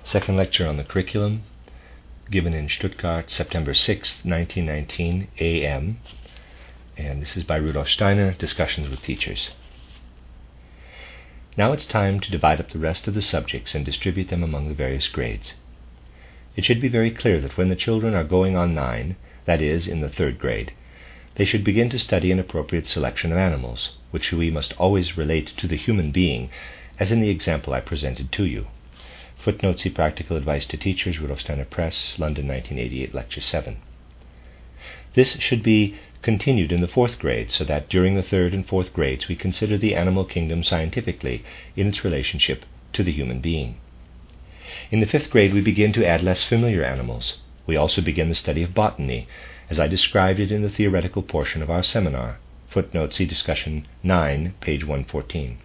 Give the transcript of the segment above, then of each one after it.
Second lecture on the curriculum, given in Stuttgart, September 6, 1919, a.m. And this is by Rudolf Steiner, Discussions with Teachers. Now it's time to divide up the rest of the subjects and distribute them among the various grades. It should be very clear that when the children are going on 9, that is, in the 3rd grade, they should begin to study an appropriate selection of animals, which we must always relate to the human being, as in the example I presented to you. Footnote, see Practical Advice to Teachers, Rudolf Steiner Press, London, 1988, Lecture 7. This should be continued in the 4th grade, so that during the 3rd and 4th grades we consider the animal kingdom scientifically in its relationship to the human being. In the 5th grade we begin to add less familiar animals. We also begin the study of botany, as I described it in the theoretical portion of our seminar. Footnote, see Discussion 9, page 114.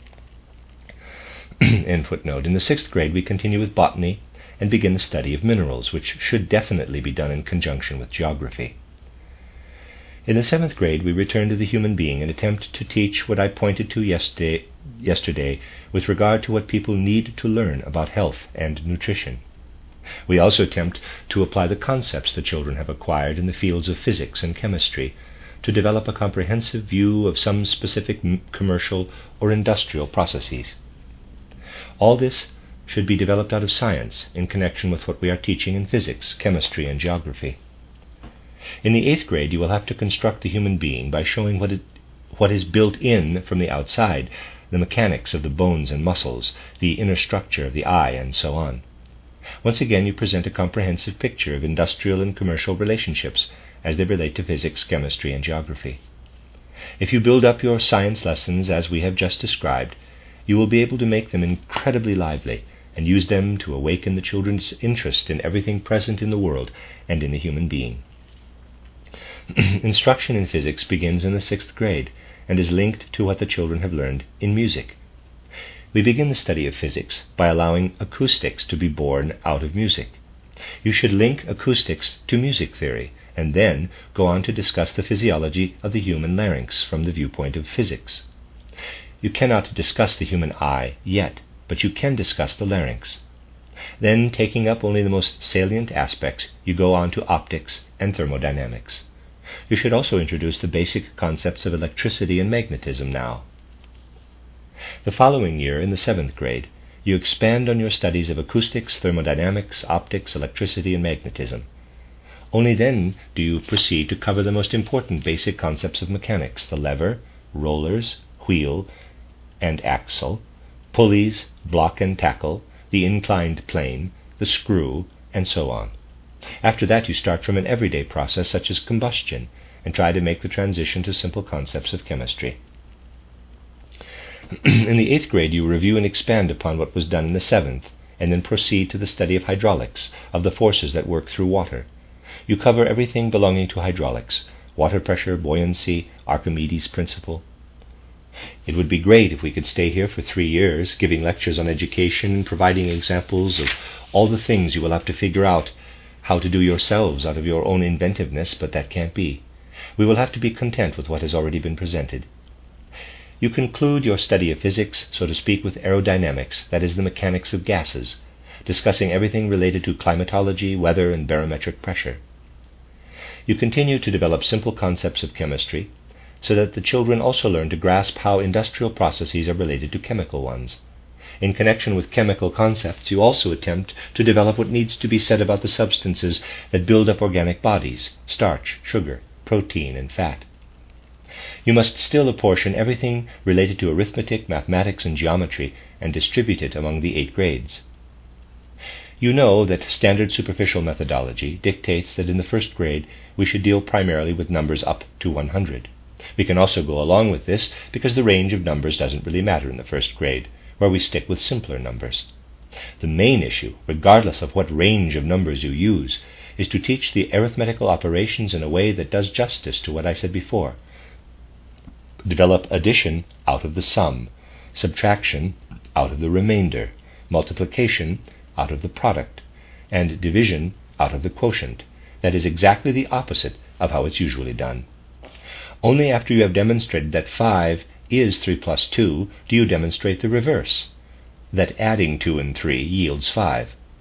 End footnote. In the 6th grade we continue with botany and begin the study of minerals, which should definitely be done in conjunction with geography. In the 7th grade we return to the human being and attempt to teach what I pointed to yesterday with regard to what people need to learn about health and nutrition. We also attempt to apply the concepts the children have acquired in the fields of physics and chemistry to develop a comprehensive view of some specific commercial or industrial processes. All this should be developed out of science in connection with what we are teaching in physics, chemistry, and geography. In the 8th grade you will have to construct the human being by showing what is built in from the outside, the mechanics of the bones and muscles, the inner structure of the eye, and so on. Once again you present a comprehensive picture of industrial and commercial relationships as they relate to physics, chemistry, and geography. If you build up your science lessons as we have just described, you will be able to make them incredibly lively and use them to awaken the children's interest in everything present in the world and in the human being. Instruction in physics begins in the 6th grade and is linked to what the children have learned in music. We begin the study of physics by allowing acoustics to be born out of music. You should link acoustics to music theory and then go on to discuss the physiology of the human larynx from the viewpoint of physics. You cannot discuss the human eye yet, but you can discuss the larynx. Then, taking up only the most salient aspects, you go on to optics and thermodynamics. You should also introduce the basic concepts of electricity and magnetism now. The following year, in the 7th grade, you expand on your studies of acoustics, thermodynamics, optics, electricity, and magnetism. Only then do you proceed to cover the most important basic concepts of mechanics, the lever, rollers, wheel, and axle, pulleys, block and tackle, the inclined plane, the screw, and so on. After that you start from an everyday process such as combustion and try to make the transition to simple concepts of chemistry. In the 8th grade you review and expand upon what was done in the 7th and then proceed to the study of hydraulics, of the forces that work through water. You cover everything belonging to hydraulics, water pressure, buoyancy, Archimedes' principle. It would be great if we could stay here for 3 years, giving lectures on education and providing examples of all the things you will have to figure out how to do yourselves out of your own inventiveness, but that can't be. We will have to be content with what has already been presented. You conclude your study of physics, so to speak, with aerodynamics, that is, the mechanics of gases, discussing everything related to climatology, weather, and barometric pressure. You continue to develop simple concepts of chemistry, so that the children also learn to grasp how industrial processes are related to chemical ones. In connection with chemical concepts, you also attempt to develop what needs to be said about the substances that build up organic bodies, starch, sugar, protein, and fat. You must still apportion everything related to arithmetic, mathematics, and geometry and distribute it among the 8 grades. You know that standard superficial methodology dictates that in the 1st grade we should deal primarily with numbers up to 100. We can also go along with this because the range of numbers doesn't really matter in the 1st grade, where we stick with simpler numbers. The main issue, regardless of what range of numbers you use, is to teach the arithmetical operations in a way that does justice to what I said before. Develop addition out of the sum, subtraction out of the remainder, multiplication out of the product, and division out of the quotient. That is exactly the opposite of how it's usually done. Only after you have demonstrated that 5 is 3 plus 2 do you demonstrate the reverse, that adding 2 and 3 yields 5.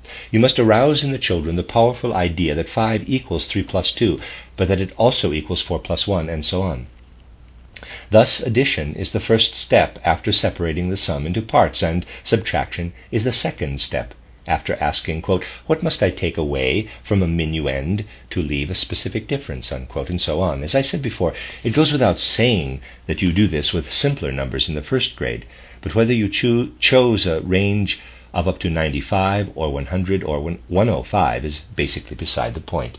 You must arouse in the children the powerful idea that 5 equals 3 plus 2, but that it also equals 4 plus 1, and so on. Thus, addition is the first step after separating the sum into parts, and subtraction is the second step after asking, quote, what must I take away from a minuend to leave a specific difference, unquote, and so on. As I said before, it goes without saying that you do this with simpler numbers in the first grade, but whether you chose a range of up to 95 or 100 or 105 is basically beside the point.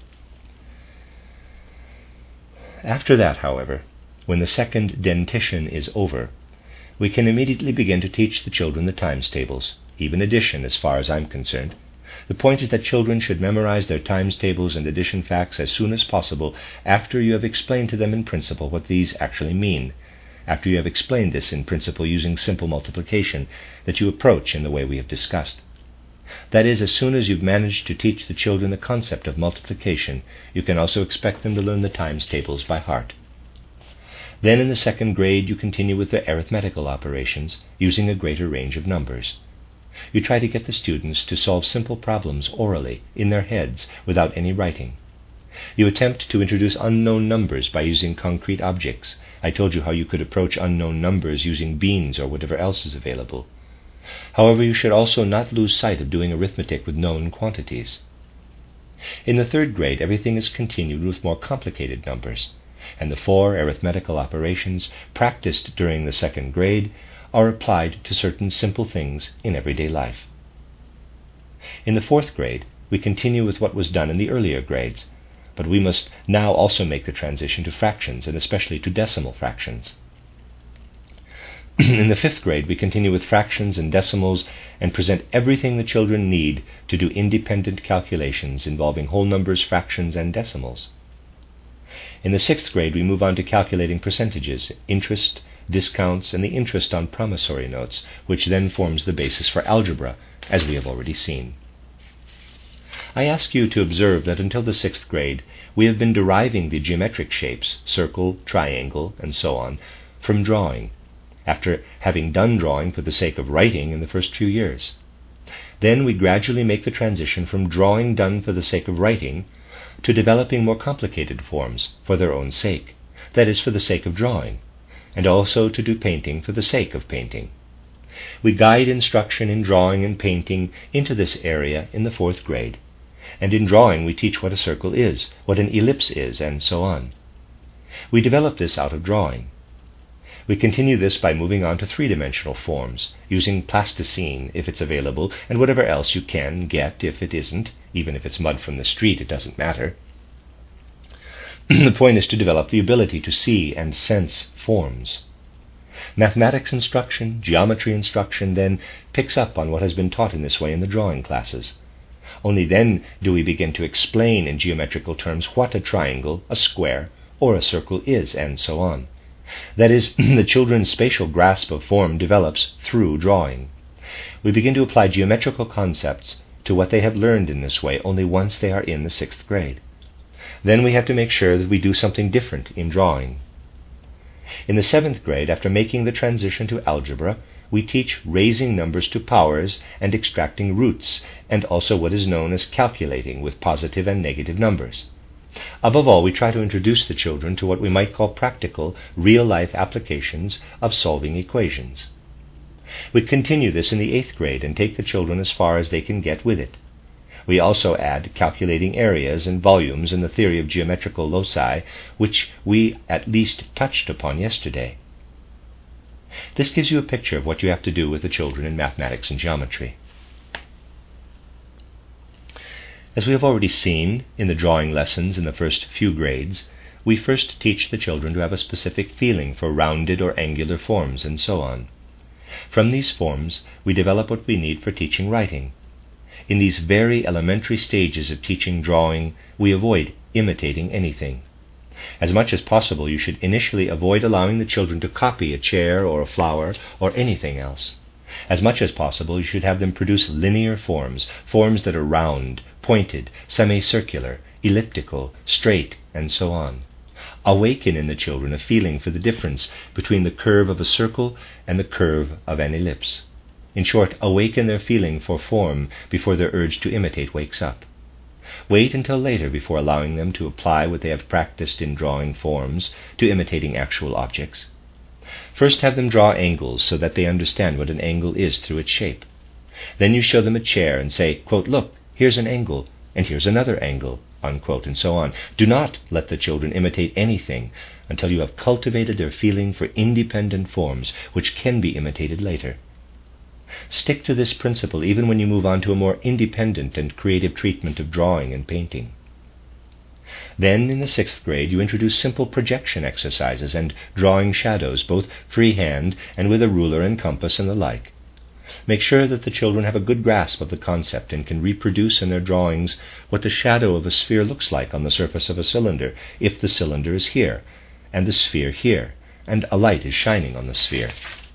After that, however, when the second dentition is over, we can immediately begin to teach the children the times tables, even addition as far as I'm concerned. The point is that children should memorize their times tables and addition facts as soon as possible after you have explained to them in principle what these actually mean, after you have explained this in principle using simple multiplication that you approach in the way we have discussed. That is, as soon as you've managed to teach the children the concept of multiplication, you can also expect them to learn the times tables by heart. Then in the second grade you continue with the arithmetical operations, using a greater range of numbers. You try to get the students to solve simple problems orally, in their heads, without any writing. You attempt to introduce unknown numbers by using concrete objects. I told you how you could approach unknown numbers using beans or whatever else is available. However, you should also not lose sight of doing arithmetic with known quantities. In the third grade, everything is continued with more complicated numbers, and the 4 arithmetical operations practiced during the second grade are applied to certain simple things in everyday life. In the fourth grade, we continue with what was done in the earlier grades, but we must now also make the transition to fractions, and especially to decimal fractions. In the fifth grade, we continue with fractions and decimals and present everything the children need to do independent calculations involving whole numbers, fractions, and decimals. In the sixth grade, we move on to calculating percentages, interest, discounts, and the interest on promissory notes, which then forms the basis for algebra, as we have already seen. I ask you to observe that until the sixth grade, we have been deriving the geometric shapes, circle, triangle, and so on, from drawing, after having done drawing for the sake of writing in the first few years. Then we gradually make the transition from drawing done for the sake of writing to developing more complicated forms for their own sake, that is, for the sake of drawing, and also to do painting for the sake of painting. We guide instruction in drawing and painting into this area in the fourth grade, and in drawing we teach what a circle is, what an ellipse is, and so on. We develop this out of drawing. We continue this by moving on to 3-dimensional forms, using plasticine if it's available, and whatever else you can get if it isn't. Even if it's mud from the street, it doesn't matter. The point is to develop the ability to see and sense forms. Mathematics instruction, geometry instruction, then picks up on what has been taught in this way in the drawing classes. Only then do we begin to explain in geometrical terms what a triangle, a square, or a circle is, and so on. That is, the children's spatial grasp of form develops through drawing. We begin to apply geometrical concepts to what they have learned in this way only once they are in the sixth grade. Then we have to make sure that we do something different in drawing. In the seventh grade, after making the transition to algebra, we teach raising numbers to powers and extracting roots, and also what is known as calculating with positive and negative numbers. Above all, we try to introduce the children to what we might call practical, real-life applications of solving equations. We continue this in the 8th grade and take the children as far as they can get with it. We also add calculating areas and volumes in the theory of geometrical loci, which we at least touched upon yesterday. This gives you a picture of what you have to do with the children in mathematics and geometry. As we have already seen in the drawing lessons in the first few grades, we first teach the children to have a specific feeling for rounded or angular forms and so on. From these forms, we develop what we need for teaching writing. In these very elementary stages of teaching drawing, we avoid imitating anything. As much as possible, you should initially avoid allowing the children to copy a chair or a flower or anything else. As much as possible, you should have them produce linear forms, forms that are round, pointed, semicircular, elliptical, straight, and so on. Awaken in the children a feeling for the difference between the curve of a circle and the curve of an ellipse. In short, awaken their feeling for form before their urge to imitate wakes up. Wait until later before allowing them to apply what they have practiced in drawing forms to imitating actual objects. First have them draw angles so that they understand what an angle is through its shape. Then you show them a chair and say, quote, "Look, here's an angle, and here's another angle," unquote, and so on. Do not let the children imitate anything until you have cultivated their feeling for independent forms which can be imitated later. Stick to this principle even when you move on to a more independent and creative treatment of drawing and painting. Then, in the 6th grade, you introduce simple projection exercises and drawing shadows, both freehand and with a ruler and compass and the like. Make sure that the children have a good grasp of the concept and can reproduce in their drawings what the shadow of a sphere looks like on the surface of a cylinder, if the cylinder is here, and the sphere here, and a light is shining on the sphere.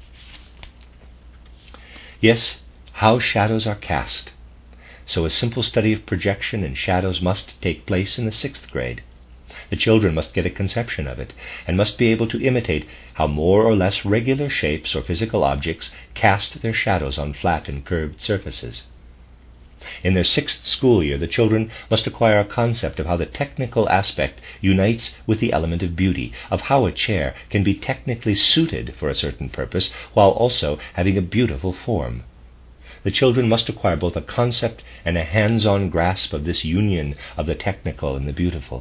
Yes, how shadows are cast. So a simple study of projection and shadows must take place in the 6th grade. The children must get a conception of it, and must be able to imitate how more or less regular shapes or physical objects cast their shadows on flat and curved surfaces. In their 6th school year, the children must acquire a concept of how the technical aspect unites with the element of beauty, of how a chair can be technically suited for a certain purpose, while also having a beautiful form. The children must acquire both a concept and a hands-on grasp of this union of the technical and the beautiful.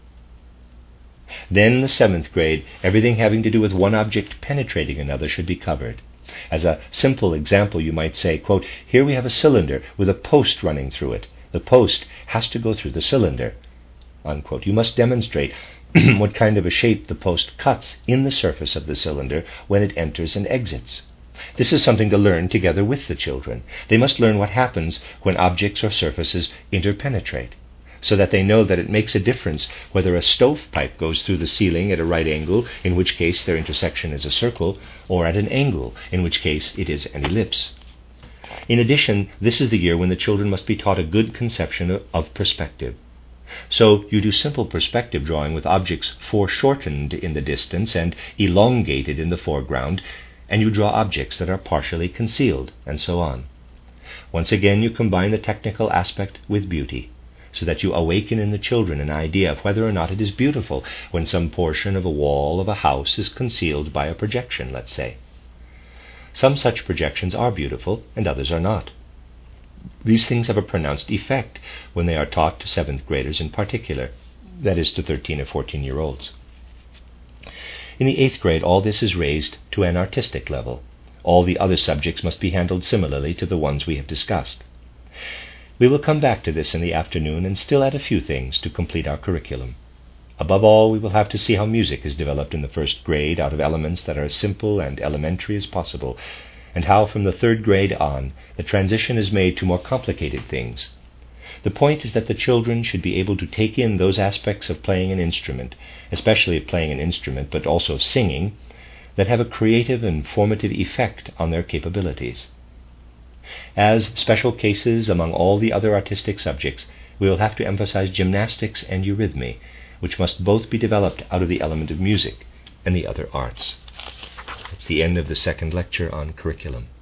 Then in the 7th grade, everything having to do with one object penetrating another should be covered. As a simple example, you might say, quote, "Here we have a cylinder with a post running through it. The post has to go through the cylinder," unquote. You must demonstrate what kind of a shape the post cuts in the surface of the cylinder when it enters and exits. This is something to learn together with the children. They must learn what happens when objects or surfaces interpenetrate, so that they know that it makes a difference whether a stovepipe goes through the ceiling at a right angle, in which case their intersection is a circle, or at an angle, in which case it is an ellipse. In addition, this is the year when the children must be taught a good conception of perspective. So you do simple perspective drawing with objects foreshortened in the distance and elongated in the foreground, and you draw objects that are partially concealed, and so on. Once again, you combine the technical aspect with beauty, so that you awaken in the children an idea of whether or not it is beautiful when some portion of a wall of a house is concealed by a projection, let's say. Some such projections are beautiful, and others are not. These things have a pronounced effect when they are taught to 7th graders in particular, that is, to 13 or 14-year-olds. In the 8th grade, all this is raised to an artistic level. All the other subjects must be handled similarly to the ones we have discussed. We will come back to this in the afternoon and still add a few things to complete our curriculum. Above all, we will have to see how music is developed in the 1st grade out of elements that are as simple and elementary as possible, and how from the 3rd grade on the transition is made to more complicated things. The point is that the children should be able to take in those aspects of playing an instrument, especially playing an instrument, but also singing, that have a creative and formative effect on their capabilities. As special cases among all the other artistic subjects, we will have to emphasize gymnastics and eurythmy, which must both be developed out of the element of music and the other arts. That's the end of the 2nd lecture on curriculum.